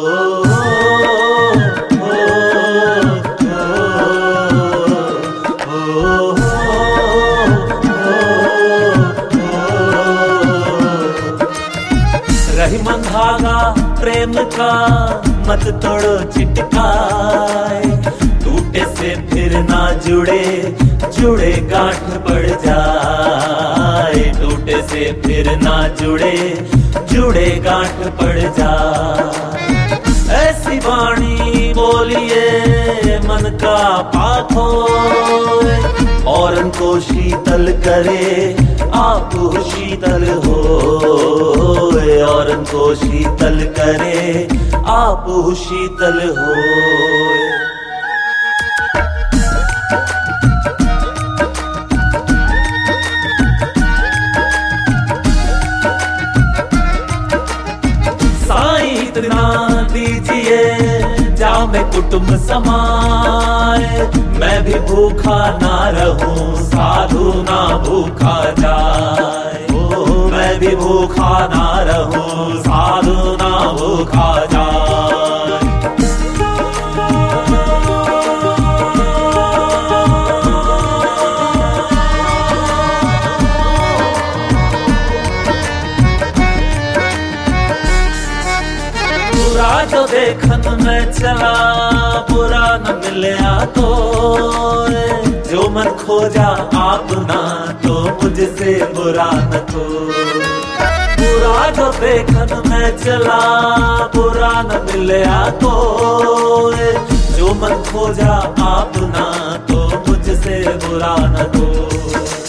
रही मंधागा प्रेम का मत तोड़ो चिटकाए, टूटे से फिर ना जुड़े, जुड़े गांठ पड़ जाए, टूटे से फिर ना जुड़े, जुड़े गांठ पड़ जाए। ऐसी वाणी बोलिए मन का पाप होए, औरन को शीतल करे आप शीतल होए, औरन को शीतल करे आप शीतल होए। इतना दीजिए जामे कुटुंब समाए, मैं भी भूखा ना रहूं साधु ना भूखा जाए, ओ मैं भी भूखा ना रहूं साधु ना भूखा जाए। बुरा जो देखन में चला बुरा न मिलया तो, जो मन खोजा आप ना तो मुझसे बुरा न तो। बुरा जो देखन में चला बुरा न मिलया तो, जो मन खोजा आप ना तो मुझसे बुरा न तो।